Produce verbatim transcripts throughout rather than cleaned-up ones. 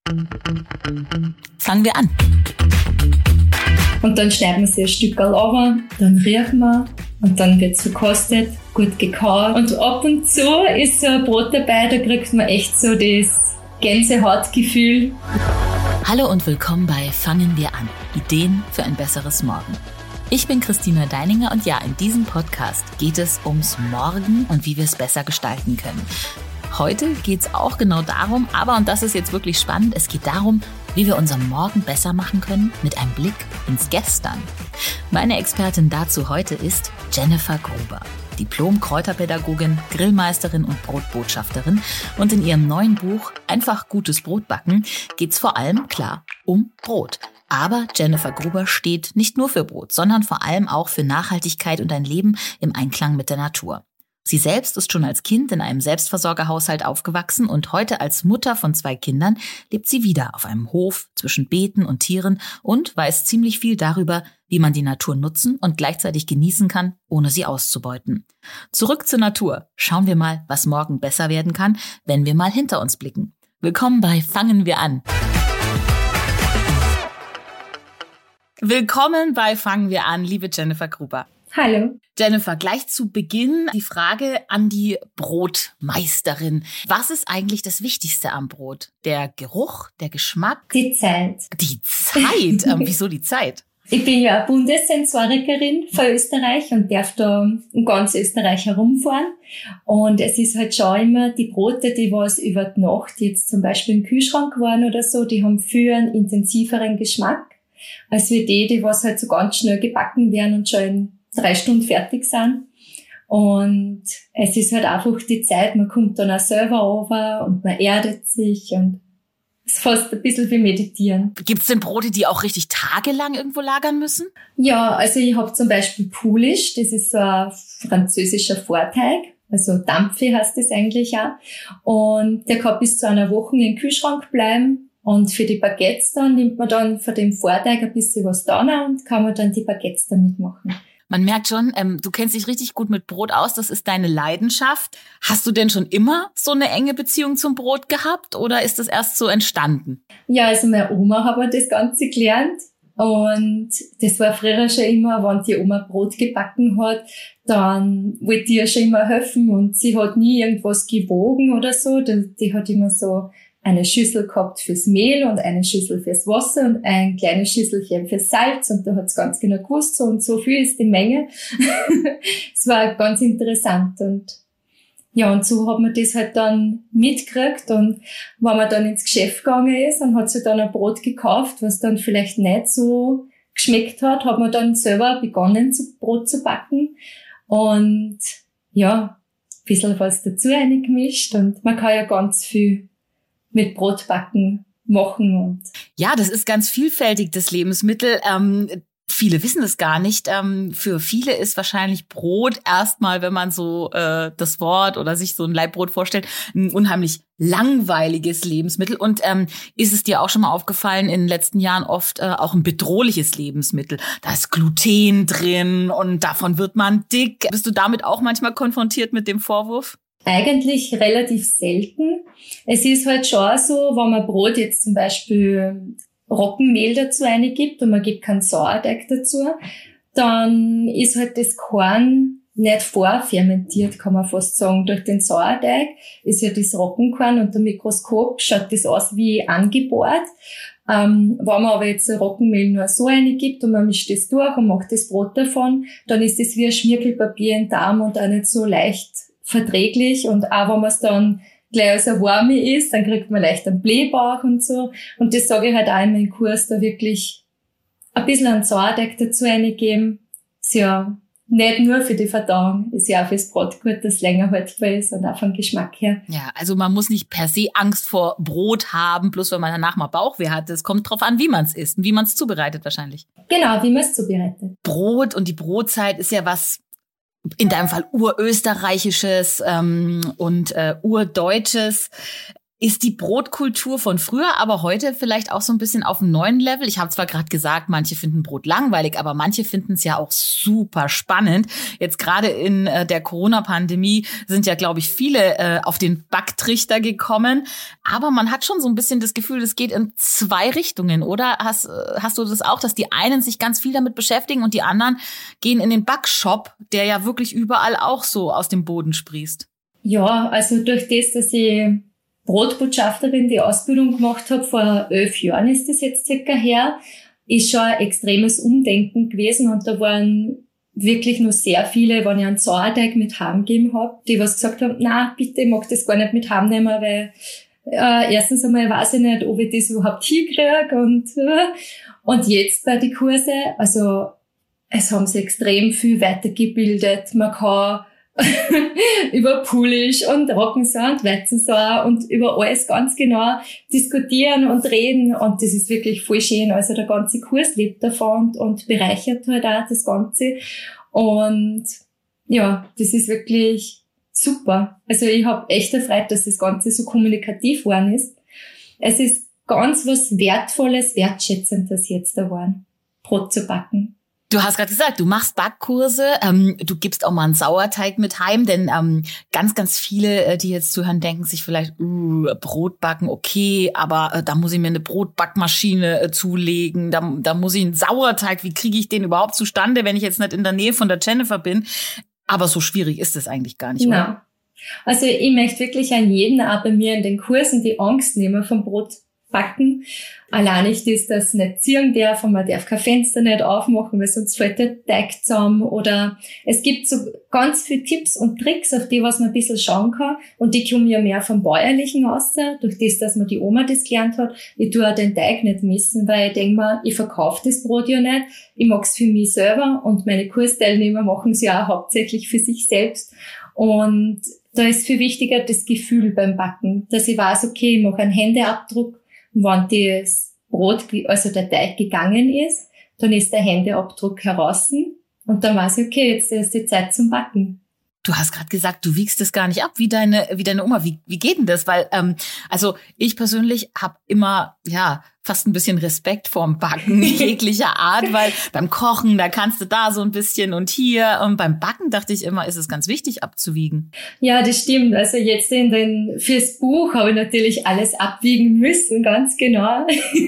Fangen wir an. Und dann schneiden wir sie ein Stück runter, dann riechen wir und dann wird es verkostet, gut gekaut. Und ab und zu ist so ein Brot dabei, da kriegt man echt so das Gänsehautgefühl. Hallo und willkommen bei Fangen wir an. Ideen für ein besseres Morgen. Ich bin Christina Deininger und ja, in diesem Podcast geht es ums Morgen und wie wir es besser gestalten können. Heute geht es auch genau darum, aber, und das ist jetzt wirklich spannend, es geht darum, wie wir unseren Morgen besser machen können mit einem Blick ins Gestern. Meine Expertin dazu heute ist Jennifer Gruber, Diplom-Kräuterpädagogin, Grillmeisterin und Brotbotschafterin. Und in ihrem neuen Buch Einfach gutes Brot backen geht es vor allem, klar, um Brot. Aber Jennifer Gruber steht nicht nur für Brot, sondern vor allem auch für Nachhaltigkeit und ein Leben im Einklang mit der Natur. Sie selbst ist schon als Kind in einem Selbstversorgerhaushalt aufgewachsen und heute als Mutter von zwei Kindern lebt sie wieder auf einem Hof zwischen Beeten und Tieren und weiß ziemlich viel darüber, wie man die Natur nutzen und gleichzeitig genießen kann, ohne sie auszubeuten. Zurück zur Natur. Schauen wir mal, was morgen besser werden kann, wenn wir mal hinter uns blicken. Willkommen bei Fangen wir an. Willkommen bei Fangen wir an, liebe Jennifer Gruber. Hallo. Jennifer, gleich zu Beginn die Frage an die Brotmeisterin. Was ist eigentlich das Wichtigste am Brot? Der Geruch, der Geschmack? Die Zeit. Die Zeit? ähm, wieso die Zeit? Ich bin ja Bundessensorikerin für Österreich und darf da in ganz Österreich herumfahren. Und es ist halt schon immer die Brote, die was über die Nacht jetzt zum Beispiel im Kühlschrank waren oder so, die haben viel einen intensiveren Geschmack als wie die, die was halt so ganz schnell gebacken werden und schon in drei Stunden fertig sind. Und es ist halt einfach die Zeit, man kommt dann auch selber runter und man erdet sich und es ist fast ein bisschen wie Meditieren. Gibt's denn Brote, die auch richtig tagelang irgendwo lagern müssen? Ja, also ich habe zum Beispiel Poulish, das ist so ein französischer Vorteig, also Dampfe heißt das eigentlich auch. Und der kann bis zu einer Woche im Kühlschrank bleiben. Und für die Baguettes dann nimmt man dann von dem Vorteig ein bisschen was da und kann man dann die Baguettes damit machen. Man merkt schon, ähm, du kennst dich richtig gut mit Brot aus, das ist deine Leidenschaft. Hast du denn schon immer so eine enge Beziehung zum Brot gehabt oder ist das erst so entstanden? Ja, also meine Oma hat mir das Ganze gelernt und das war früher schon immer, wenn die Oma Brot gebacken hat, dann wollte ich ihr schon immer helfen und sie hat nie irgendwas gewogen oder so, die, die hat immer so eine Schüssel gehabt fürs Mehl und eine Schüssel fürs Wasser und ein kleines Schüsselchen fürs Salz und da hat es ganz genau gewusst, so und so viel ist die Menge. Es war ganz interessant und ja, und so hat man das halt dann mitgekriegt und wenn man dann ins Geschäft gegangen ist und hat sich dann ein Brot gekauft, was dann vielleicht nicht so geschmeckt hat, hat man dann selber begonnen, zu Brot zu backen und ja, ein bisschen was dazu eingemischt und man kann ja ganz viel mit Brotbacken machen. Und ja, das ist ganz vielfältig, das Lebensmittel. Ähm, viele wissen es gar nicht. Ähm, für viele ist wahrscheinlich Brot erstmal, wenn man so äh, das Wort oder sich so ein Laibbrot vorstellt, ein unheimlich langweiliges Lebensmittel. Und ähm, ist es dir auch schon mal aufgefallen, in den letzten Jahren oft äh, auch ein bedrohliches Lebensmittel? Da ist Gluten drin und davon wird man dick. Bist du damit auch manchmal konfrontiert mit dem Vorwurf? Eigentlich relativ selten. Es ist halt schon so, wenn man Brot jetzt zum Beispiel Roggenmehl dazu eingibt und man gibt keinen Sauerteig dazu, dann ist halt das Korn nicht vorfermentiert, kann man fast sagen. Durch den Sauerteig ist ja das Roggenkorn unter dem Mikroskop, schaut das aus wie angebohrt. Ähm, wenn man aber jetzt ein Roggenmehl nur so eingibt und man mischt das durch und macht das Brot davon, dann ist das wie ein Schmirgelpapier im Darm und auch nicht so leicht verträglich und auch wenn man es dann gleich als ein Warme isst, dann kriegt man leicht einen Blähbauch und so. Und das sage ich halt auch in meinem Kurs, da wirklich ein bisschen einen Sauerteig dazu reingeben. Ist ja nicht nur für die Verdauung, ist ja auch fürs Brot gut, dass es länger haltbar ist und auch vom Geschmack her. Ja, also man muss nicht per se Angst vor Brot haben, bloß wenn man danach mal Bauchweh hat. Es kommt drauf an, wie man es isst und wie man es zubereitet wahrscheinlich. Genau, wie man es zubereitet. Brot und die Brotzeit ist ja was, in deinem Fall urösterreichisches ähm, und äh, urdeutsches. Ist die Brotkultur von früher, aber heute vielleicht auch so ein bisschen auf einem neuen Level? Ich habe zwar gerade gesagt, manche finden Brot langweilig, aber manche finden es ja auch super spannend. Jetzt gerade in äh, der Corona-Pandemie sind ja, glaube ich, viele äh, auf den Backtrichter gekommen. Aber man hat schon so ein bisschen das Gefühl, es geht in zwei Richtungen, oder? Hast, hast du das auch, dass die einen sich ganz viel damit beschäftigen und die anderen gehen in den Backshop, der ja wirklich überall auch so aus dem Boden sprießt? Ja, also durch das, dass ich Brotbotschafterin die Ausbildung gemacht habe, vor elf Jahren ist das jetzt circa her, ist schon ein extremes Umdenken gewesen und da waren wirklich nur sehr viele, wenn ich einen Sauerteig mit Hamm gegeben habe, die was gesagt haben, na bitte, ich mag das gar nicht mit Hamm nehmen, weil äh, erstens einmal weiß ich nicht, ob ich das überhaupt hinkriege und, äh, und jetzt bei den Kurse, also es haben sich extrem viel weitergebildet, man kann über Pulisch und Roggensau und Weizensau und über alles ganz genau diskutieren und reden und das ist wirklich voll schön. Also der ganze Kurs lebt davon und, und bereichert halt auch das Ganze und ja, das ist wirklich super. Also ich habe echt erfreut, dass das Ganze so kommunikativ geworden ist. Es ist ganz was Wertvolles, Wertschätzendes jetzt geworden, Brot zu backen. Du hast gerade gesagt, du machst Backkurse, ähm, du gibst auch mal einen Sauerteig mit heim, denn ähm, ganz, ganz viele, die jetzt zuhören, denken sich vielleicht, uh, Brot backen, okay, aber äh, da muss ich mir eine Brotbackmaschine äh, zulegen, da, da muss ich einen Sauerteig, wie kriege ich den überhaupt zustande, wenn ich jetzt nicht in der Nähe von der Jennifer bin? Aber so schwierig ist es eigentlich gar nicht, oder? Nein. Also ich möchte wirklich an jeden auch bei mir in den Kursen die Angst nehmen vom Brot backen. Allein nicht ist, dass es nicht ziehen darf und man darf kein Fenster nicht aufmachen, weil sonst fällt der Teig zusammen. Oder es gibt so ganz viele Tipps und Tricks, auf die was man ein bisschen schauen kann. Und die kommen ja mehr vom Bäuerlichen aus, durch das, dass man die Oma das gelernt hat. Ich tue auch den Teig nicht missen, weil ich denke mir, ich verkaufe das Brot ja nicht. Ich mag's für mich selber und meine Kursteilnehmer machen es ja auch hauptsächlich für sich selbst. Und da ist viel wichtiger das Gefühl beim Backen, dass ich weiß, okay, ich mache einen Händeabdruck. Wenn das Brot, also der Teig gegangen ist, dann ist der Händeabdruck heraus und dann weiß ich, okay, jetzt ist die Zeit zum Backen. Du hast gerade gesagt, du wiegst das gar nicht ab, wie deine wie deine Oma. Wie wie geht denn das? Weil ähm, also ich persönlich habe immer ja fast ein bisschen Respekt vorm Backen jeglicher Art, weil beim Kochen da kannst du da so ein bisschen und hier und beim Backen dachte ich immer, ist es ganz wichtig abzuwiegen. Ja, das stimmt. Also jetzt in den fürs Buch habe ich natürlich alles abwiegen müssen, ganz genau.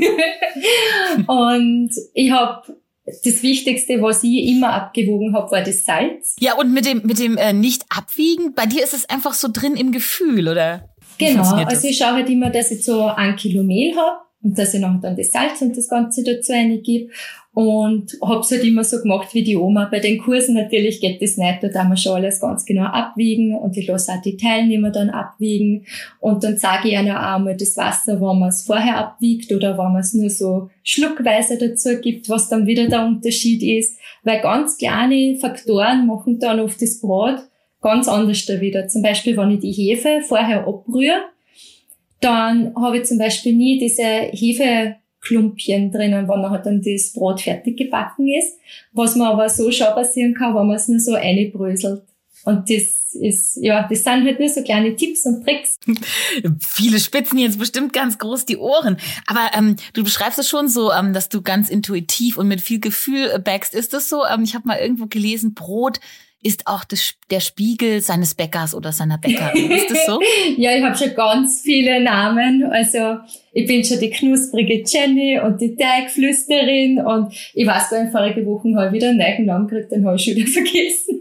Und ich habe das Wichtigste, was ich immer abgewogen habe, war das Salz. Ja, und mit dem mit dem äh, Nicht-Abwiegen, bei dir ist es einfach so drin im Gefühl, oder? Genau, also ich schaue halt immer, dass ich so ein Kilo Mehl habe und dass ich noch dann das Salz und das Ganze dazu reingebe. Und hab's halt immer so gemacht wie die Oma. Bei den Kursen natürlich geht das nicht, da darf man schon alles ganz genau abwiegen und ich lasse auch die Teilnehmer dann abwiegen. Und dann sage ich ihnen auch mal das Wasser, wenn man es vorher abwiegt oder wenn man es nur so schluckweise dazu gibt, was dann wieder der Unterschied ist. Weil ganz kleine Faktoren machen dann oft das Brot ganz anders da wieder. Zum Beispiel, wenn ich die Hefe vorher abrühre, dann habe ich zum Beispiel nie diese Hefe Klumpchen drinnen, wenn halt dann das Brot fertig gebacken ist, was man aber so schon passieren kann, wenn man es nur so reinbröselt. Und das ist, ja, das sind halt nur so kleine Tipps und Tricks. Viele spitzen jetzt bestimmt ganz groß die Ohren. Aber ähm, du beschreibst es schon so, ähm, dass du ganz intuitiv und mit viel Gefühl äh, backst. Ist das so? Ähm, ich habe mal irgendwo gelesen, Brot ist auch das, der Spiegel seines Bäckers oder seiner Bäckerin. Ist das so? Ja, ich habe schon ganz viele Namen. Also ich bin schon die knusprige Jenny und die Teigflüsterin und ich weiß gar nicht, vorige Woche habe ich wieder einen neuen Namen gekriegt, den habe ich schon wieder vergessen.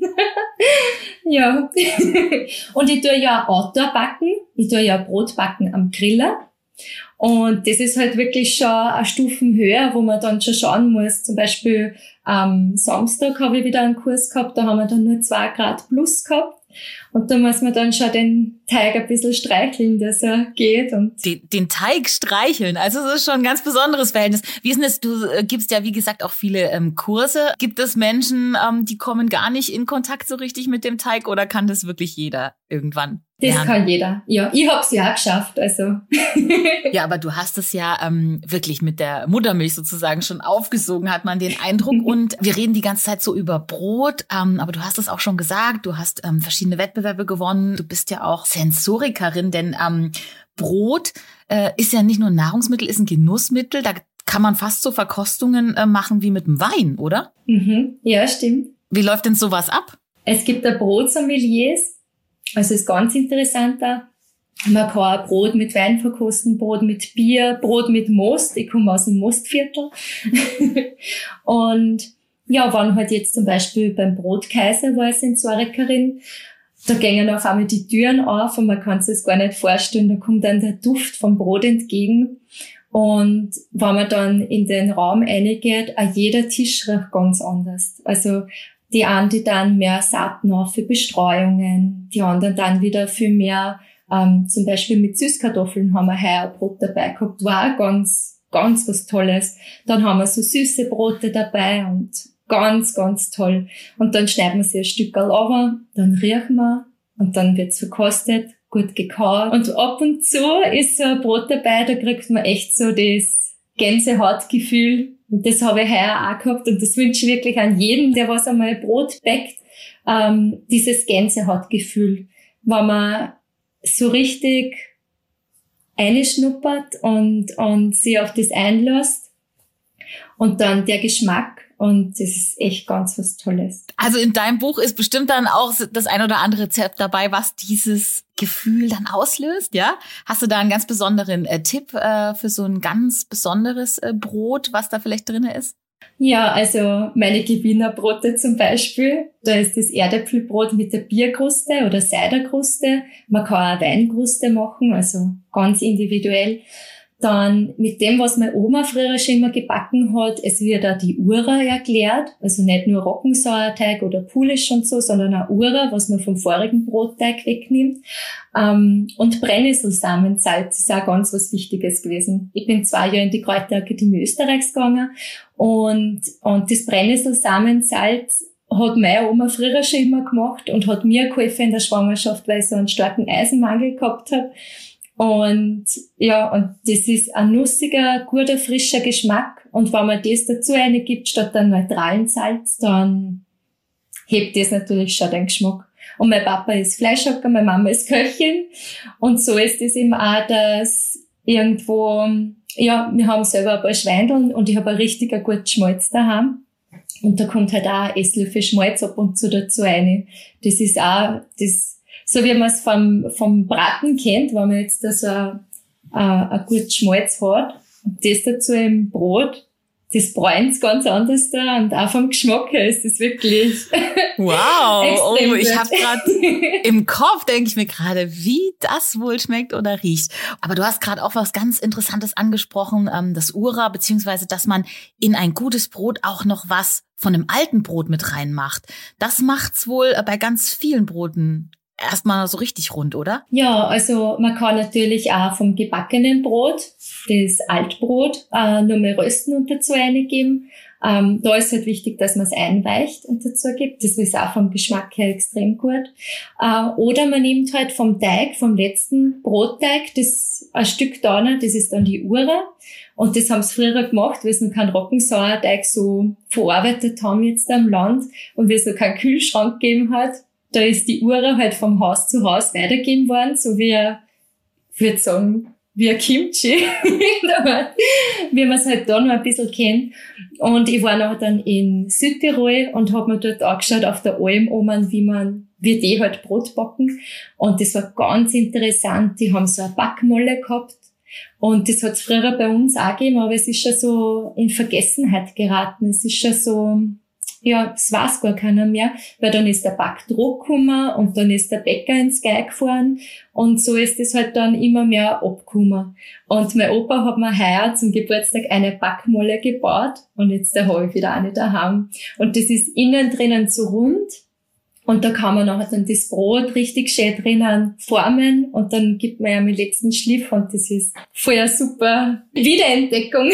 Ja. Und ich tue ja Outdoor backen. Ich tue ja Brot backen am Griller. Und das ist halt wirklich schon eine Stufen höher, wo man dann schon schauen muss. Zum Beispiel am Samstag habe ich wieder einen Kurs gehabt, da haben wir dann nur zwei Grad plus gehabt. Und da muss man dann schon den Teig ein bisschen streicheln, dass er geht. Und den, den Teig streicheln, also das ist schon ein ganz besonderes Verhältnis. Wie ist denn das? Du äh, gibst ja, wie gesagt, auch viele ähm, Kurse. Gibt es Menschen, ähm, die kommen gar nicht in Kontakt so richtig mit dem Teig oder kann das wirklich jeder irgendwann? Das lernen? kann jeder. Ja, ich hab's ja auch geschafft, also. Ja, aber du hast es ja ähm, wirklich mit der Muttermilch sozusagen schon aufgesogen, hat man den Eindruck. Und wir reden die ganze Zeit so über Brot, ähm, aber du hast es auch schon gesagt, du hast ähm, verschiedene Wettbewerbe gewonnen. Du bist ja auch Sensorikerin, denn ähm, Brot äh, ist ja nicht nur ein Nahrungsmittel, ist ein Genussmittel. Da kann man fast so Verkostungen äh, machen wie mit dem Wein, oder? Mhm. Ja, stimmt. Wie läuft denn sowas ab? Es gibt da Brotsommeliers, also ist ganz interessant da. Man kann auch Brot mit Wein verkosten, Brot mit Bier, Brot mit Most. Ich komme aus dem Mostviertel. Und ja, wenn halt jetzt zum Beispiel beim Brotkaiser war ich Sensorikerin, da gingen auf einmal die Türen auf und man kann sich das gar nicht vorstellen. Da kommt dann der Duft vom Brot entgegen. Und wenn man dann in den Raum reingeht, auch jeder Tisch riecht ganz anders. Also die einen, die dann mehr Saaten auf für Bestreuungen, die anderen dann wieder viel mehr, ähm, zum Beispiel mit Süßkartoffeln haben wir heuer Brot dabei gehabt, war auch ganz, ganz was Tolles. Dann haben wir so süße Brote dabei und ganz, ganz toll. Und dann schneiden wir sie ein Stück runter, dann riechen wir und dann wird's verkostet, gut gekaut. Und ab und zu ist so ein Brot dabei, da kriegt man echt so das Gänsehautgefühl. Und das habe ich heuer auch gehabt und das wünsche ich wirklich an jeden, der was einmal Brot backt, ähm, dieses Gänsehautgefühl, wenn man so richtig einschnuppert und, und sich auf das einlässt und dann der Geschmack. Und das ist echt ganz was Tolles. Also in deinem Buch ist bestimmt dann auch das ein oder andere Rezept dabei, was dieses Gefühl dann auslöst, ja? Hast du da einen ganz besonderen äh, Tipp äh, für so ein ganz besonderes äh, Brot, was da vielleicht drin ist? Ja, also meine Gewinnerbrote zum Beispiel. Da ist das Erdäpfelbrot mit der Bierkruste oder Ciderkruste. Man kann auch Weinkruste machen, also ganz individuell. Dann mit dem, was meine Oma früher schon immer gebacken hat, es wird auch die Ura erklärt. Also nicht nur Roggensauerteig oder Pulisch und so, sondern auch Ura, was man vom vorigen Brotteig wegnimmt. Ähm, und Brennnesselsamensalz ist auch ganz was Wichtiges gewesen. Ich bin zwei Jahre in die Kräuterakademie Österreichs gegangen und, und das Brennnesselsamensalz hat meine Oma früher schon immer gemacht und hat mir geholfen in der Schwangerschaft, weil ich so einen starken Eisenmangel gehabt habe. Und ja, und das ist ein nussiger, guter, frischer Geschmack. Und wenn man das dazu reingibt, statt einem neutralen Salz, dann hebt das natürlich schon den Geschmack. Und mein Papa ist Fleischhacker, meine Mama ist Köchin. Und so ist es eben auch, dass irgendwo, ja, wir haben selber ein paar Schweindeln und ich habe ein richtig ein gutes Schmalz daheim. Und da kommt halt auch ein Esslöffel Schmalz ab und zu dazu rein. Das ist auch, das, so wie man es vom, vom Braten kennt, wenn man jetzt da so ein, ein, ein gutes Schmalz hat. Und das dazu im Brot, das bräunt's ganz anders da. Und auch vom Geschmack her ist das wirklich wow. Oh, ich habe gerade im Kopf, denke ich mir gerade, wie das wohl schmeckt oder riecht. Aber du hast gerade auch was ganz Interessantes angesprochen, das Ura, beziehungsweise, dass man in ein gutes Brot auch noch was von dem alten Brot mit reinmacht. Das macht's wohl bei ganz vielen Broten erstmal so richtig rund, oder? Ja, also man kann natürlich auch vom gebackenen Brot, das Altbrot, äh, nur mehr rösten und dazu reingeben. Ähm, da ist halt wichtig, dass man es einweicht und dazu gibt. Das ist auch vom Geschmack her extrem gut. Äh, oder man nimmt halt vom Teig, vom letzten Brotteig, das ein Stück da, das ist dann die Ura. Und das haben sie früher gemacht, weil sie noch keinen Roggensauerteig so verarbeitet haben jetzt am Land und weil es noch keinen Kühlschrank gegeben hat. Da ist die Ura halt vom Haus zu Haus weitergegeben worden, so wie ein, ich würde sagen, wie ein Kimchi, wie man es halt da noch ein bisschen kennt. Und ich war noch dann in Südtirol und habe mir dort angeschaut auf der Alm oben, wie man, wie die halt Brot backen. Und das war ganz interessant. Die haben so eine Backmolle gehabt. Und das hat es früher bei uns auch gegeben, aber es ist schon so in Vergessenheit geraten. Es ist schon so, ja, das weiß gar keiner mehr, weil dann ist der Backdruck gekommen und dann ist der Bäcker ins Geig gefahren und so ist es halt dann immer mehr abgekommen. Und mein Opa hat mir heuer zum Geburtstag eine Backmolle gebaut und jetzt da habe ich wieder eine daheim. Und das ist innen drinnen so rund und da kann man nachher dann das Brot richtig schön drinnen formen und dann gibt man ja den letzten Schliff und das ist voll eine super Wiederentdeckung.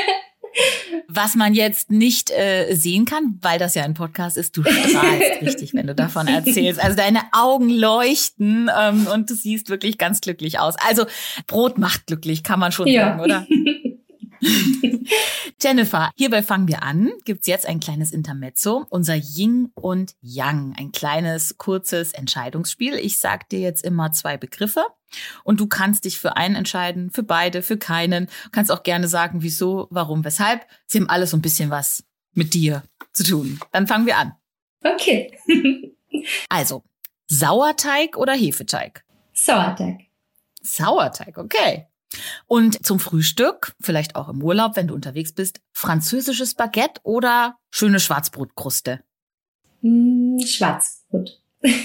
Was man jetzt nicht äh, sehen kann, weil das ja ein Podcast ist, du strahlst richtig, wenn du davon erzählst. Also deine Augen leuchten ähm, und du siehst wirklich ganz glücklich aus. Also Brot macht glücklich, kann man schon ja. sagen, oder? Jennifer, hierbei fangen wir an. Gibt's jetzt ein kleines Intermezzo, unser Yin und Yang, ein kleines, kurzes Entscheidungsspiel. Ich sag dir jetzt immer zwei Begriffe und du kannst dich für einen entscheiden, für beide, für keinen. Du kannst auch gerne sagen, wieso, warum, weshalb. Sie haben alles so ein bisschen was mit dir zu tun. Dann fangen wir an. Okay. Also, Sauerteig oder Hefeteig? Sauerteig. Sauerteig, okay. Und zum Frühstück, vielleicht auch im Urlaub, wenn du unterwegs bist, französisches Baguette oder schöne Schwarzbrotkruste? Mm, Schwarzbrot.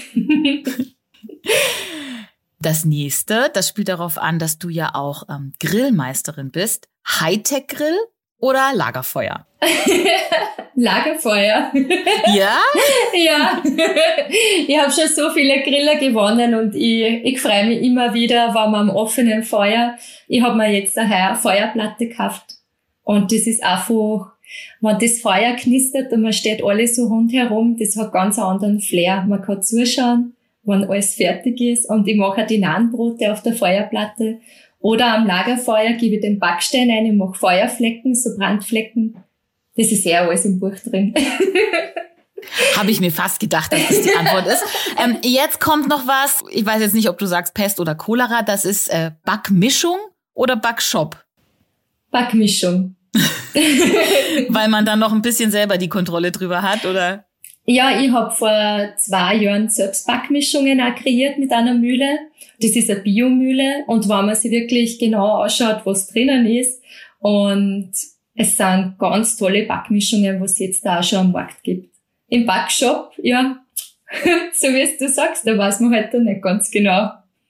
Das nächste, das spielt darauf an, dass du ja auch ähm, Grillmeisterin bist. Hightech-Grill oder Lagerfeuer? Lagerfeuer. Ja? Ja. Ich habe schon so viele Griller gewonnen und ich, ich freue mich immer wieder, wenn man am offenen Feuer, ich habe mir jetzt eine Feuerplatte gekauft und das ist einfach, wenn das Feuer knistert und man steht alle so rundherum, das hat ganz einen anderen Flair. Man kann zuschauen, wenn alles fertig ist und ich mache die Nahenbrote auf der Feuerplatte. Oder am Lagerfeuer gebe ich den Backstein ein, ich mache Feuerflecken, so Brandflecken. Das ist ja alles im Buch drin. Habe ich mir fast gedacht, dass das die Antwort ist. Ähm, jetzt kommt noch was. Ich weiß jetzt nicht, ob du sagst Pest oder Cholera. Das ist äh, Backmischung oder Backshop? Backmischung. Weil man dann noch ein bisschen selber die Kontrolle drüber hat, oder? Ja, ich habe vor zwei Jahren selbst Backmischungen auch kreiert mit einer Mühle. Das ist eine Biomühle und wenn man sich wirklich genau anschaut, was drinnen ist, und es sind ganz tolle Backmischungen, was es jetzt da auch schon am Markt gibt. Im Backshop, ja, so wie es du sagst, da weiß man halt dann nicht ganz genau.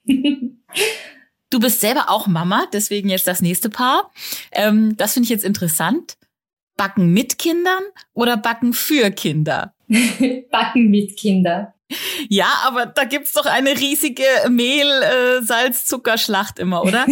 Du bist selber auch Mama, deswegen jetzt das nächste Paar. Ähm, das finde ich jetzt interessant. Backen mit Kindern oder backen für Kinder? Backen mit Kindern. Ja, aber da gibt's doch eine riesige Mehl-Salz-Zuckerschlacht immer, oder?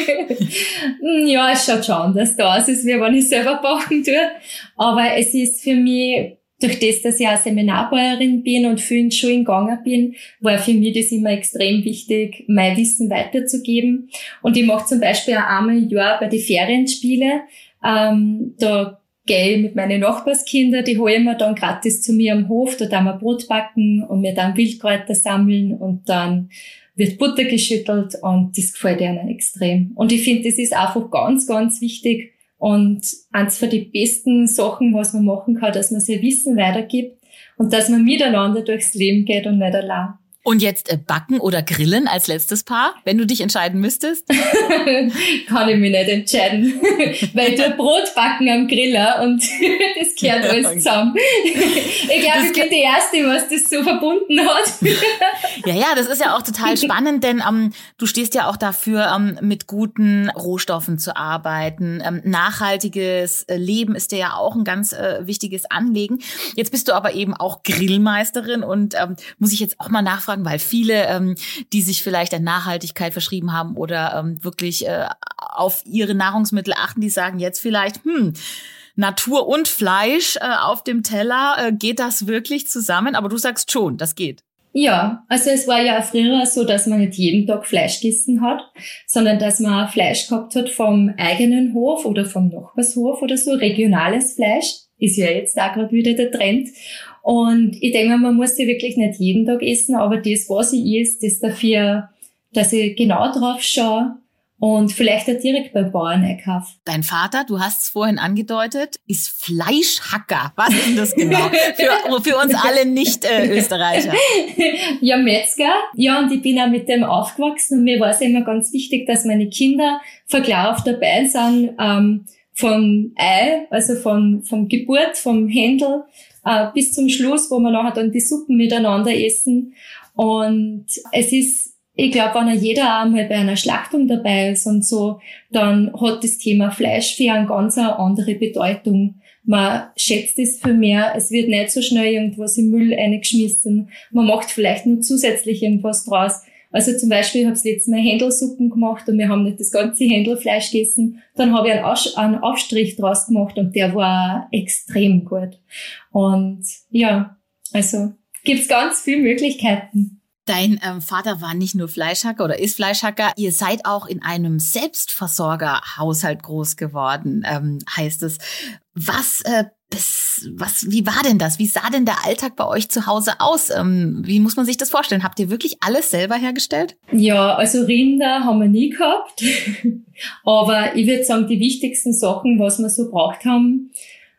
Ja, es schaut schon anders aus, als wenn ich selber backen tue. Aber es ist für mich, durch das, dass ich auch Seminarbäuerin bin und viel in Schulen gegangen bin, war für mich das immer extrem wichtig, mein Wissen weiterzugeben. Und ich mache zum Beispiel auch einmal im Jahr bei den Ferienspiele, ähm, da gehe ich mit meinen Nachbarskindern, die hole ich mir dann gratis zu mir am Hof, da dann wir Brot backen und wir dann Wildkräuter sammeln und dann wird Butter geschüttelt und das gefällt ihnen extrem. Und ich finde, das ist einfach ganz, ganz wichtig und eins von den besten Sachen, was man machen kann, dass man sein Wissen weitergibt und dass man miteinander durchs Leben geht und nicht allein. Und jetzt äh, backen oder grillen als letztes Paar, wenn du dich entscheiden müsstest? Kann ich mich nicht entscheiden, weil ich tue Brot backen am Griller und das gehört alles zusammen. Ich glaube, ich bin die Erste, was das so verbunden hat. Ja, ja, das ist ja auch total spannend, denn ähm, du stehst ja auch dafür, ähm, mit guten Rohstoffen zu arbeiten. Ähm, nachhaltiges äh, Leben ist dir ja auch ein ganz äh, wichtiges Anliegen. Jetzt bist du aber eben auch Grillmeisterin und ähm, muss ich jetzt auch mal nachfragen, weil viele, ähm, die sich vielleicht an Nachhaltigkeit verschrieben haben oder ähm, wirklich äh, auf ihre Nahrungsmittel achten, die sagen jetzt vielleicht, hm, Natur und Fleisch äh, auf dem Teller, äh, geht das wirklich zusammen? Aber du sagst schon, das geht. Ja, also es war ja früher so, dass man nicht jeden Tag Fleisch gegessen hat, sondern dass man Fleisch gehabt hat vom eigenen Hof oder vom Nachbarshof oder so, regionales Fleisch. Ist ja jetzt auch gerade wieder der Trend. Und ich denke, man muss sie wirklich nicht jeden Tag essen, aber das, was ich esse, das dafür, dass ich genau drauf schaue und vielleicht auch direkt beim Bauern einkaufe. Dein Vater, du hast es vorhin angedeutet, ist Fleischhacker. Was ist denn das genau? Für, für uns alle Nicht-Österreicher. Äh, ja, Metzger. Ja, und ich bin auch mit dem aufgewachsen und mir war es immer ganz wichtig, dass meine Kinder von klar auf dabei sind, ähm, vom Ei, also von, von Geburt, vom Händel, äh, bis zum Schluss, wo wir nachher dann die Suppen miteinander essen. Und es ist, ich glaube, wenn jeder einmal bei einer Schlachtung dabei ist und so, dann hat das Thema Fleisch für eine ganz andere Bedeutung. Man schätzt es viel mehr, es wird nicht so schnell irgendwas im Müll eingeschmissen. Man macht vielleicht nur zusätzlich irgendwas draus. Also zum Beispiel, ich habe das letzte Mal Händelsuppen gemacht und wir haben nicht das ganze Händelfleisch gegessen. Dann habe ich einen, Aus- einen Aufstrich draus gemacht und der war extrem gut. Und ja, also gibt's ganz viele Möglichkeiten. Dein ähm, Vater war nicht nur Fleischhacker oder ist Fleischhacker. Ihr seid auch in einem Selbstversorgerhaushalt groß geworden, ähm, heißt es. Was, äh, bis, was, wie war denn das? Wie sah denn der Alltag bei euch zu Hause aus? Ähm, wie muss man sich das vorstellen? Habt ihr wirklich alles selber hergestellt? Ja, also Rinder haben wir nie gehabt. Aber ich würde sagen, die wichtigsten Sachen, was wir so braucht haben,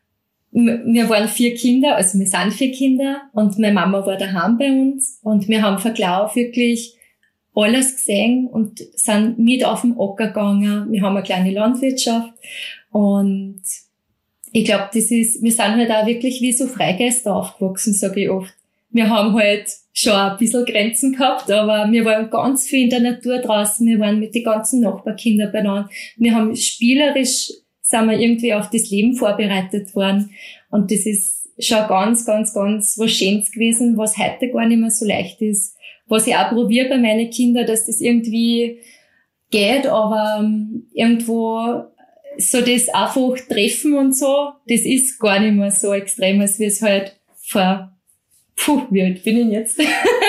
wir waren vier Kinder, also wir sind vier Kinder und meine Mama war daheim bei uns und wir haben von klein auf wirklich alles gesehen und sind mit auf den Acker gegangen. Wir haben eine kleine Landwirtschaft und ich glaube, das ist, wir sind halt auch wirklich wie so Freigeister aufgewachsen, sage ich oft. Wir haben halt schon ein bisschen Grenzen gehabt, aber wir waren ganz viel in der Natur draußen, wir waren mit den ganzen Nachbarkindern beieinander. Wir haben spielerisch sind wir irgendwie auf das Leben vorbereitet worden. Und das ist schon ganz, ganz, ganz was Schönes gewesen, was heute gar nicht mehr so leicht ist. Was ich auch probiere bei meinen Kindern, dass das irgendwie geht, aber irgendwo so das einfach treffen und so, das ist gar nicht mehr so extrem, als wie es halt vor, puh, wie alt bin ich jetzt?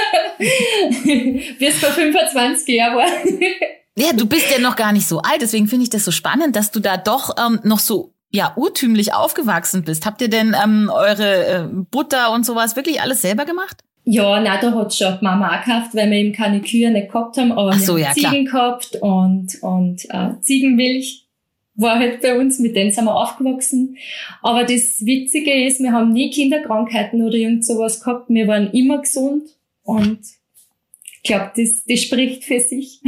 Wie es vor fünfundzwanzig Jahren war. Ja, du bist ja noch gar nicht so alt, deswegen finde ich das so spannend, dass du da doch ähm, noch so ja urtümlich aufgewachsen bist. Habt ihr denn ähm, eure äh, Butter und sowas wirklich alles selber gemacht? Ja, nein, da hat schon die Mama auch gekauft, weil wir eben keine Kühe nicht gehabt haben, aber Ach so, wir ja, haben Ziegen klar. gehabt und und äh, Ziegenmilch war halt bei uns, mit denen sind wir aufgewachsen. Aber das Witzige ist, wir haben nie Kinderkrankheiten oder irgend sowas gehabt. Wir waren immer gesund und ich glaube, das, das spricht für sich.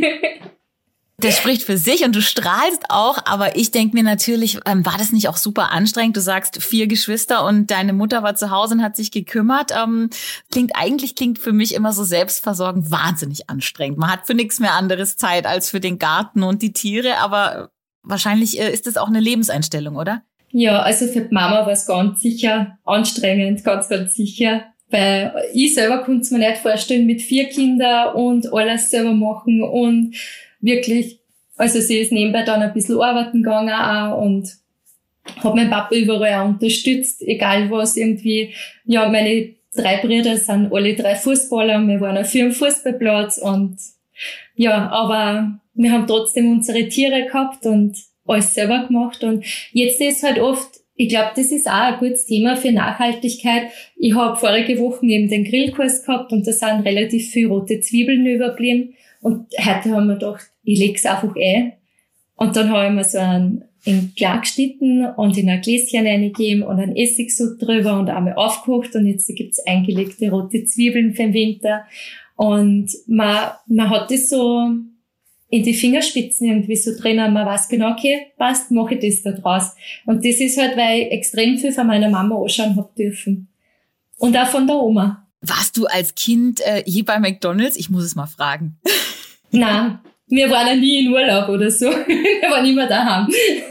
Das spricht für sich und du strahlst auch, aber ich denke mir natürlich, ähm, war das nicht auch super anstrengend? Du sagst vier Geschwister und deine Mutter war zu Hause und hat sich gekümmert. Ähm, klingt eigentlich klingt für mich immer so selbstversorgend wahnsinnig anstrengend. Man hat für nichts mehr anderes Zeit als für den Garten und die Tiere, aber wahrscheinlich äh, ist das auch eine Lebenseinstellung, oder? Ja, also für die Mama war es ganz sicher anstrengend, ganz, ganz sicher. Weil ich selber konnte es mir nicht vorstellen, mit vier Kindern und alles selber machen und wirklich, also sie ist nebenbei dann ein bisschen arbeiten gegangen auch und hat meinen Papa überall auch unterstützt, egal was irgendwie. Ja, meine drei Brüder sind alle drei Fußballer, wir waren auf vier Fußballplatz und ja, aber wir haben trotzdem unsere Tiere gehabt und alles selber gemacht und jetzt ist halt oft, ich glaube, das ist auch ein gutes Thema für Nachhaltigkeit. Ich habe vorige Woche eben den Grillkurs gehabt und da sind relativ viele rote Zwiebeln überblieben. Und heute haben wir gedacht, ich leg's einfach ein. Und dann habe ich mir so einen in klein geschnitten und in ein Gläschen reingegeben und einen Essigsud drüber und einmal aufgekocht. Und jetzt gibt's eingelegte rote Zwiebeln für den Winter. Und man, man hat das so in die Fingerspitzen irgendwie so drinnen. Man weiß genau, okay, passt, mache ich das da draus. Und das ist halt, weil ich extrem viel von meiner Mama anschauen hab dürfen. Und auch von der Oma. Warst du als Kind äh, je bei McDonald's? Ich muss es mal fragen. Nein, wir waren ja nie in Urlaub oder so. Wir waren immer daheim.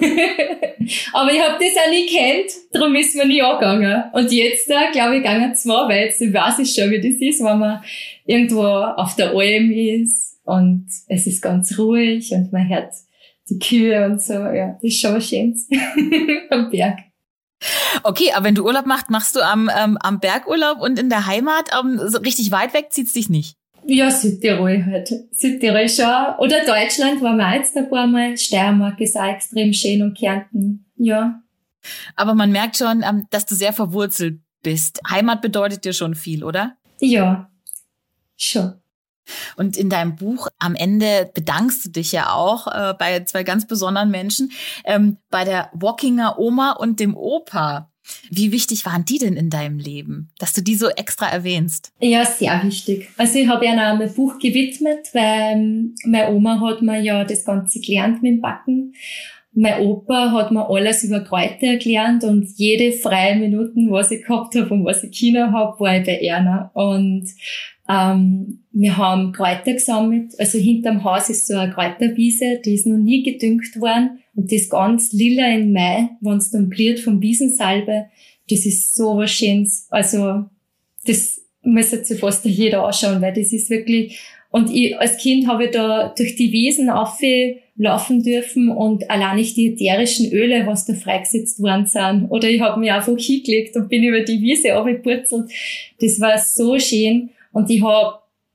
Aber ich hab das auch nie kennt, darum ist mir nie angegangen. Und jetzt, da glaube ich, gegangen zwei, weil jetzt weiß ich schon, wie das ist, wenn man irgendwo auf der Alm ist und es ist ganz ruhig und man hört die Kühe und so. Ja, das ist schon was Schönes am Berg. Okay, aber wenn du Urlaub machst, machst du am, ähm, am Berg Urlaub und in der Heimat ähm, so richtig weit weg zieht's dich nicht? Ja, Südtirol halt. Südtirol schon. Oder Deutschland waren wir jetzt ein paar Mal. Steiermark ist auch extrem schön und Kärnten. Ja. Aber man merkt schon, ähm, dass du sehr verwurzelt bist. Heimat bedeutet dir schon viel, oder? Ja, schon. Und in deinem Buch am Ende bedankst du dich ja auch äh, bei zwei ganz besonderen Menschen, ähm, bei der Wockinger Oma und dem Opa. Wie wichtig waren die denn in deinem Leben, dass du die so extra erwähnst? Ja, sehr wichtig. Also ich habe ihnen auch mein Buch gewidmet, weil meine Oma hat mir ja das Ganze gelernt mit dem Backen. Mein Opa hat mir alles über Kräuter gelernt und jede freie Minuten, was ich gehabt habe und was ich Kinder habe, war ich bei ihnen. Und ähm, wir haben Kräuter gesammelt. Also hinterm Haus ist so eine Kräuterwiese, die ist noch nie gedüngt worden. Und das ganz lila im Mai, wenn es dann blüht vom Wiesensalbe, das ist so was Schönes. Also das müsste sich fast jeder anschauen, weil das ist wirklich... Und ich als Kind habe ich da durch die Wiesen auflaufen dürfen und allein nicht die ätherischen Öle, was da freigesetzt worden sind. Oder ich habe mich einfach hingelegt und bin über die Wiese runtergepurzelt. Das war so schön. Und ich habe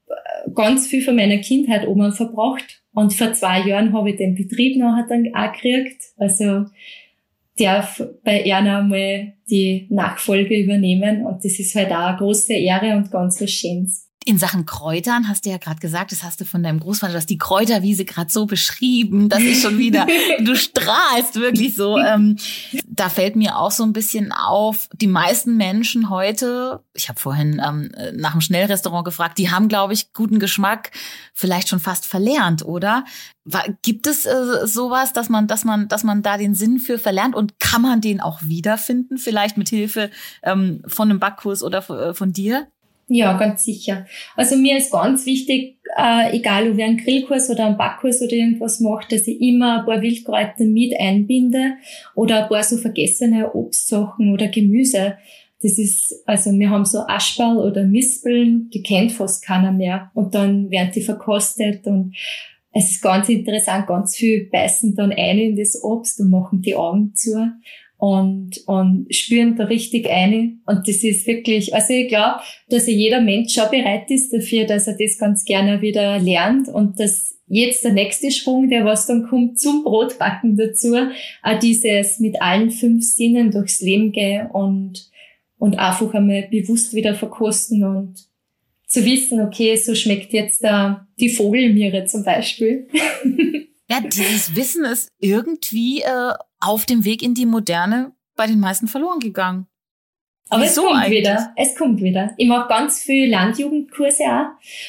ganz viel von meiner Kindheit oben verbracht. Und vor zwei Jahren habe ich den Betrieb nachher dann auch gekriegt. Also darf bei Erna mal die Nachfolge übernehmen. Und das ist halt auch eine große Ehre und ganz was Schönes. In Sachen Kräutern hast du ja gerade gesagt, das hast du von deinem Großvater, du hast die Kräuterwiese gerade so beschrieben, das ist schon wieder, du strahlst wirklich so. Ähm, da fällt mir auch so ein bisschen auf, die meisten Menschen heute, ich habe vorhin ähm, nach einem Schnellrestaurant gefragt, die haben, glaube ich, guten Geschmack vielleicht schon fast verlernt, oder? Gibt es äh, sowas, dass man, dass man, dass man da den Sinn für verlernt und kann man den auch wiederfinden, vielleicht mit Hilfe ähm, von einem Backkurs oder äh, von dir? Ja, ganz sicher. Also mir ist ganz wichtig, äh, egal ob ich einen Grillkurs oder einen Backkurs oder irgendwas mache, dass ich immer ein paar Wildkräuter mit einbinde oder ein paar so vergessene Obstsachen oder Gemüse. Das ist, also wir haben so Aschberl oder Mispeln, die kennt fast keiner mehr. Und dann werden die verkostet und es ist ganz interessant, ganz viel beißen dann ein in das Obst und machen die Augen zu. Und, und spüren da richtig ein. Und das ist wirklich, also ich glaube, dass jeder Mensch schon bereit ist dafür, dass er das ganz gerne wieder lernt und dass jetzt der nächste Schwung, der was dann kommt, zum Brotbacken dazu, auch dieses mit allen fünf Sinnen durchs Leben gehen und, und einfach einmal bewusst wieder verkosten und zu wissen, okay, so schmeckt jetzt da die Vogelmiere zum Beispiel. Ja, dieses Wissen ist irgendwie äh, auf dem Weg in die Moderne bei den meisten verloren gegangen. Aber Wieso es kommt eigentlich? wieder, es kommt wieder. Ich mache ganz viel Landjugendkurse auch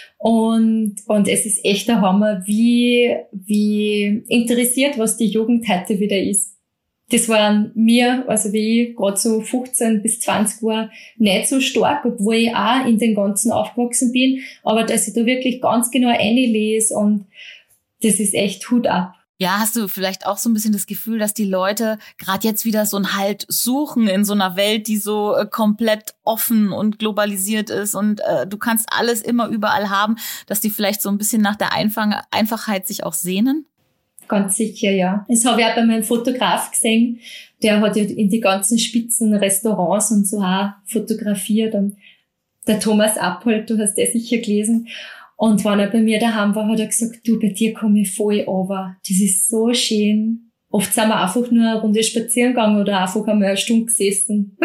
und und es ist echt der Hammer, wie wie interessiert, was die Jugend heute wieder ist. Das waren mir, also wie ich gerade so fünfzehn bis zwanzig war, nicht so stark, obwohl ich auch in den Ganzen aufgewachsen bin, aber dass ich da wirklich ganz genau reinlese und das ist echt Hut ab. Ja, hast du vielleicht auch so ein bisschen das Gefühl, dass die Leute gerade jetzt wieder so einen Halt suchen in so einer Welt, die so äh, komplett offen und globalisiert ist und äh, du kannst alles immer überall haben, dass die vielleicht so ein bisschen nach der Einfach- Einfachheit sich auch sehnen? Ganz sicher, ja. Das habe ich auch bei meinem Fotograf gesehen. Der hat ja in die ganzen spitzen Restaurants und so auch fotografiert. Und der Thomas Appold, du hast das sicher gelesen. Und wenn er bei mir daheim war, hat er gesagt, du, bei dir komme ich voll runter. Das ist so schön. Oft sind wir einfach nur eine Runde spazieren gegangen oder einfach einmal eine Stunde gesessen.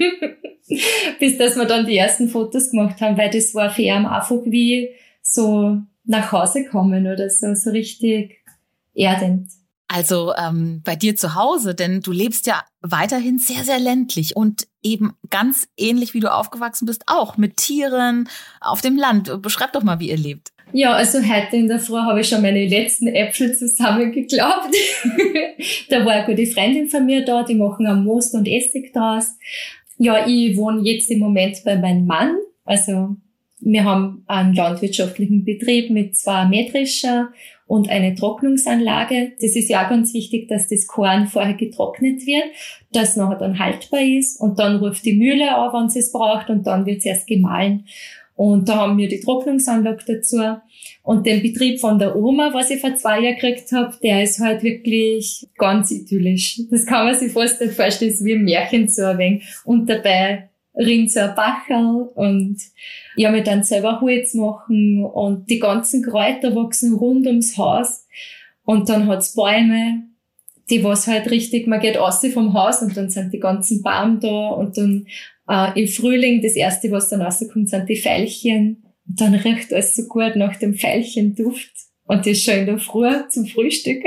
Bis dass wir dann die ersten Fotos gemacht haben, weil das war für ihn einfach wie so nach Hause kommen oder so, so richtig erdend. Also ähm, bei dir zu Hause, denn du lebst ja weiterhin sehr, sehr ländlich und eben ganz ähnlich, wie du aufgewachsen bist, auch mit Tieren auf dem Land. Beschreib doch mal, wie ihr lebt. Ja, also heute in der Früh habe ich schon meine letzten Äpfel zusammengeklappt. Da war eine gute Freundin von mir da, die machen am Most und Essig draus. Ja, ich wohne jetzt im Moment bei meinem Mann. Also wir haben einen landwirtschaftlichen Betrieb mit zwei Mähdrescher und eine Trocknungsanlage. Das ist ja auch ganz wichtig, dass das Korn vorher getrocknet wird, dass es nachher dann haltbar ist. Und dann ruft die Mühle an, wenn sie es braucht, und dann wird es erst gemahlen. Und da haben wir die Trocknungsanlage dazu. Und den Betrieb von der Oma, was ich vor zwei Jahren gekriegt habe, der ist halt wirklich ganz idyllisch. Das kann man sich fast nicht vorstellen, das ist wie ein Märchen so ein wenig. Und dabei rinnt so ein Bacherl und ich habe mir dann selber Holz machen und die ganzen Kräuter wachsen rund ums Haus. Und dann hat's Bäume, die was halt richtig, man geht raus vom Haus und dann sind die ganzen Bäume da und dann äh, im Frühling das erste, was dann rauskommt, sind die Veilchen. Und dann riecht alles so gut nach dem Veilchenduft. Und das schon in der Früh zum Frühstück.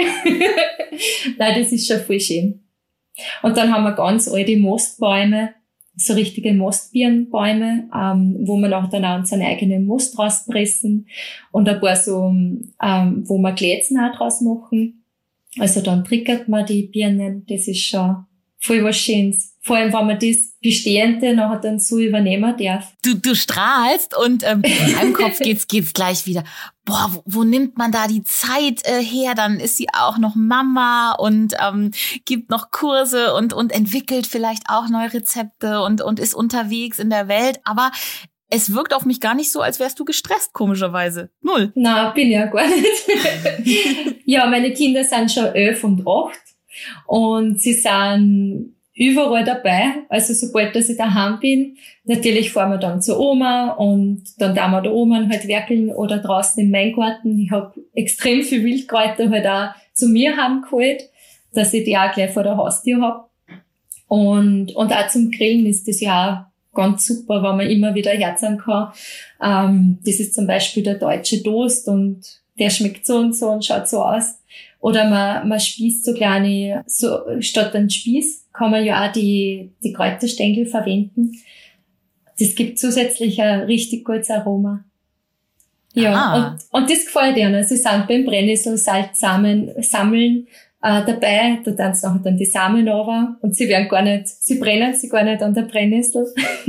Nein, das ist schon voll schön. Und dann haben wir ganz alte Mostbäume, so richtige Mostbirnbäume, ähm, wo wir nachher dann auch unseren eigenen Most rauspressen und ein paar so, ähm, wo wir Glätzen auch draus machen. Also dann trickert man die Birnen, das ist schon voll was Schönes. Vor allem, wenn man das Bestehende nachher dann so übernehmen darf. Du, du strahlst und ähm, in meinem Kopf geht's, geht's gleich wieder. Boah, wo, wo nimmt man da die Zeit äh, her? Dann ist sie auch noch Mama und ähm, gibt noch Kurse und und entwickelt vielleicht auch neue Rezepte und und ist unterwegs in der Welt. Aber es wirkt auf mich gar nicht so, als wärst du gestresst, komischerweise. Null. Na, bin ja gar nicht. Ja, meine Kinder sind schon elf und acht und sie sind überall dabei. Also sobald dass ich daheim bin, natürlich fahren wir dann zur Oma und dann da wir da oben halt werkeln oder draußen im Weingarten. Ich habe extrem viel Wildkräuter halt auch zu mir heimgeholt, dass ich die auch gleich vor der Haustür habe. Und, und auch zum Grillen ist das ja auch ganz super, wenn man immer wieder herzagen kann. Ähm, das ist zum Beispiel der deutsche Toast und der schmeckt so und so und schaut so aus. Oder man, man spießt so kleine, so, statt einen Spieß kann man ja auch die, die Kräuterstängel verwenden. Das gibt zusätzlich ein richtig gutes Aroma. Ja, und, und das gefällt ihnen. Sie sind beim Brennnesselsalzsamen sammeln äh, dabei. Da dann nachher dann die Samen runter und sie werden gar nicht, sie brennen sie gar nicht an der Brennnessel.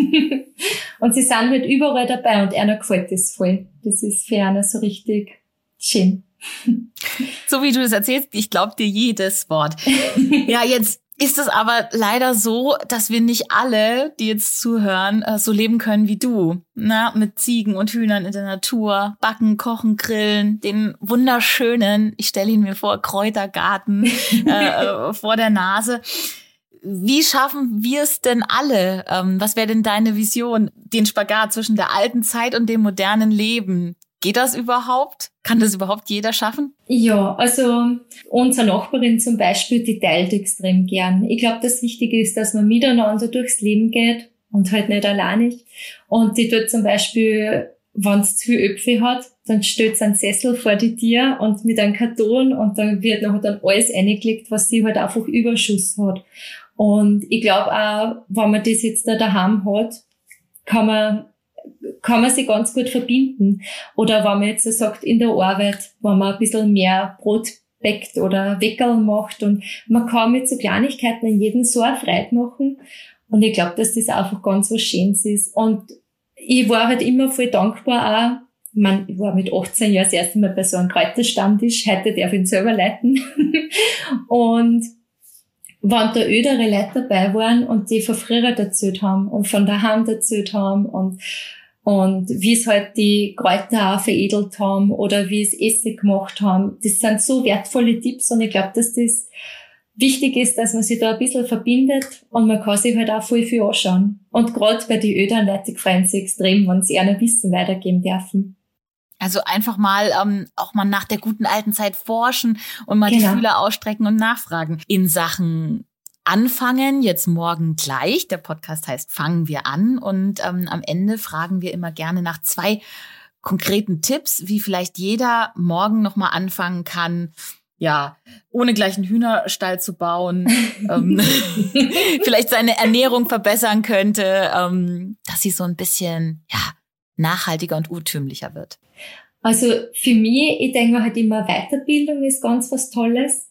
Und sie sind halt überall dabei und einer gefällt das voll. Das ist für einer so richtig schön. So wie du das erzählst, ich glaube dir jedes Wort. Ja, jetzt ist es aber leider so, dass wir nicht alle, die jetzt zuhören, so leben können wie du. Na, mit Ziegen und Hühnern in der Natur, backen, kochen, grillen, den wunderschönen, ich stelle ihn mir vor, Kräutergarten äh, vor der Nase. Wie schaffen wir es denn alle? Ähm, was wäre denn deine Vision? Den Spagat zwischen der alten Zeit und dem modernen Leben. Geht das überhaupt? Kann das überhaupt jeder schaffen? Ja, also unsere Nachbarin zum Beispiel, die teilt extrem gern. Ich glaube, das Wichtige ist, dass man miteinander durchs Leben geht und halt nicht alleinig. Und die tut zum Beispiel, wenn es zu viel Äpfel hat, dann stellt sie einen Sessel vor die Tür und mit einem Karton und dann wird nachher dann alles reingelegt, was sie halt einfach Überschuss hat. Und ich glaube auch, wenn man das jetzt da daheim hat, kann man kann man sich ganz gut verbinden. Oder wenn man jetzt so sagt, in der Arbeit, wenn man ein bisschen mehr Brot backt oder Weckerl macht und man kann mit so Kleinigkeiten in jedem so eine Freude machen. Und ich glaube, dass das einfach ganz was Schönes ist. Und ich war halt immer voll dankbar auch. Ich meine, ich war mit achtzehn Jahren das erste Mal bei so einem Kräuterstammtisch. Heute darf ich ihn selber leiten. Und wenn da ältere Leute dabei waren und die von früher erzählt haben und von daheim erzählt haben und Und wie es halt die Kräuter auch veredelt haben oder wie es Essig gemacht haben. Das sind so wertvolle Tipps und ich glaube, dass das wichtig ist, dass man sich da ein bisschen verbindet und man kann sich halt auch voll viel anschauen. Und gerade bei den älteren Leuten freuen sich extrem, wenn sie ihnen Wissen weitergeben dürfen. Also einfach mal ähm, auch mal nach der guten alten Zeit forschen und mal Genau. die Fühler ausstrecken und nachfragen. In Sachen Anfangen, jetzt morgen gleich. Der Podcast heißt Fangen wir an. Und ähm, am Ende fragen wir immer gerne nach zwei konkreten Tipps, wie vielleicht jeder morgen nochmal anfangen kann, ja, ohne gleich einen Hühnerstall zu bauen, ähm, vielleicht seine Ernährung verbessern könnte, ähm, dass sie so ein bisschen ja nachhaltiger und urtümlicher wird. Also für mich, ich denke halt immer, Weiterbildung ist ganz was Tolles,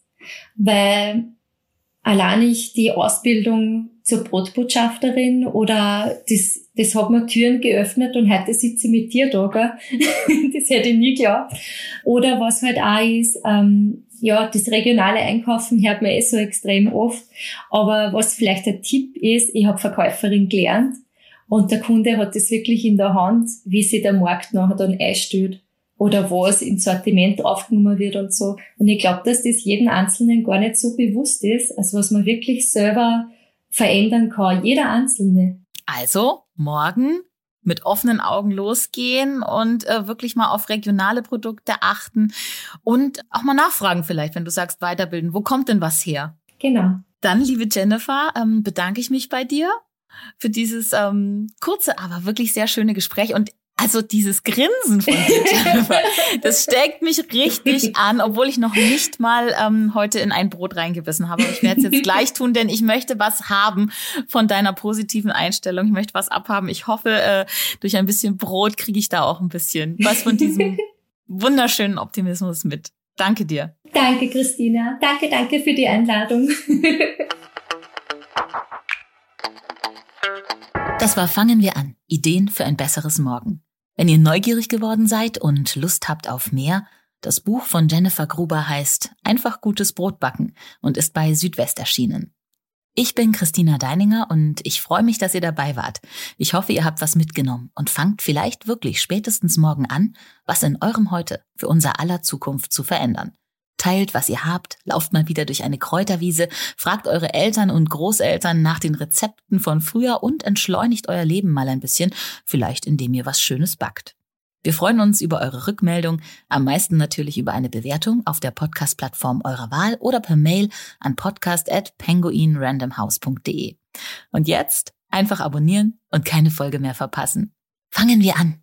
weil allein ich die Ausbildung zur Brotbotschafterin oder das, das hat mir Türen geöffnet und heute sitze ich mit dir da, gell? Das hätte ich nie geglaubt. Oder was halt auch ist, ähm, ja, das regionale Einkaufen hört man eh so extrem oft. Aber was vielleicht ein Tipp ist, ich habe Verkäuferin gelernt und der Kunde hat das wirklich in der Hand, wie sich der Markt nachher dann einstellt. Oder was ins Sortiment aufgenommen wird und so. Und ich glaube, dass das jedem Einzelnen gar nicht so bewusst ist, als was man wirklich selber verändern kann. Jeder Einzelne. Also morgen mit offenen Augen losgehen und äh, wirklich mal auf regionale Produkte achten und auch mal nachfragen vielleicht, wenn du sagst weiterbilden. Wo kommt denn was her? Genau. Dann, liebe Jennifer, ähm, bedanke ich mich bei dir für dieses ähm, kurze, aber wirklich sehr schöne Gespräch. Und also dieses Grinsen von dir, Jennifer, das steckt mich richtig an, obwohl ich noch nicht mal ähm, heute in ein Brot reingebissen habe. Aber ich werde es jetzt gleich tun, denn ich möchte was haben von deiner positiven Einstellung. Ich möchte was abhaben. Ich hoffe, äh, durch ein bisschen Brot kriege ich da auch ein bisschen was von diesem wunderschönen Optimismus mit. Danke dir. Danke, Christina. Danke, danke für die Einladung. Das war Fangen wir an. Ideen für ein besseres Morgen. Wenn ihr neugierig geworden seid und Lust habt auf mehr, das Buch von Jennifer Gruber heißt Einfach gutes Brot backen und ist bei Südwest erschienen. Ich bin Christina Deininger und ich freue mich, dass ihr dabei wart. Ich hoffe, ihr habt was mitgenommen und fangt vielleicht wirklich spätestens morgen an, was in eurem Heute für unser aller Zukunft zu verändern. Teilt, was ihr habt, lauft mal wieder durch eine Kräuterwiese, fragt eure Eltern und Großeltern nach den Rezepten von früher und entschleunigt euer Leben mal ein bisschen, vielleicht indem ihr was Schönes backt. Wir freuen uns über eure Rückmeldung, am meisten natürlich über eine Bewertung auf der Podcast-Plattform eurer Wahl oder per Mail an podcast at penguin random house punkt de. Und jetzt einfach abonnieren und keine Folge mehr verpassen. Fangen wir an!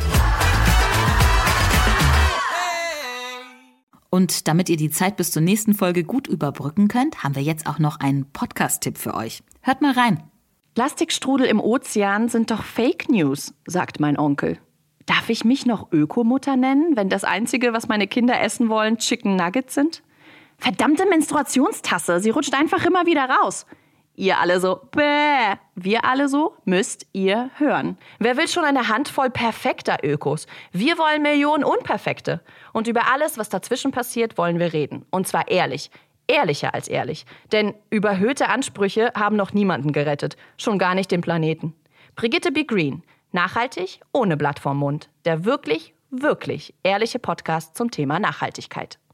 Und damit ihr die Zeit bis zur nächsten Folge gut überbrücken könnt, haben wir jetzt auch noch einen Podcast-Tipp für euch. Hört mal rein. Plastikstrudel im Ozean sind doch Fake News, sagt mein Onkel. Darf ich mich noch Ökomutter nennen, wenn das Einzige, was meine Kinder essen wollen, Chicken Nuggets sind? Verdammte Menstruationstasse, sie rutscht einfach immer wieder raus. Ihr alle so, bäh. Wir alle so, müsst ihr hören. Wer will schon eine Handvoll perfekter Ökos? Wir wollen Millionen Unperfekte. Und über alles, was dazwischen passiert, wollen wir reden. Und zwar ehrlich. Ehrlicher als ehrlich. Denn überhöhte Ansprüche haben noch niemanden gerettet. Schon gar nicht den Planeten. Brigitte B. Green. Nachhaltig, ohne Blatt vorm Mund. Der wirklich, wirklich ehrliche Podcast zum Thema Nachhaltigkeit.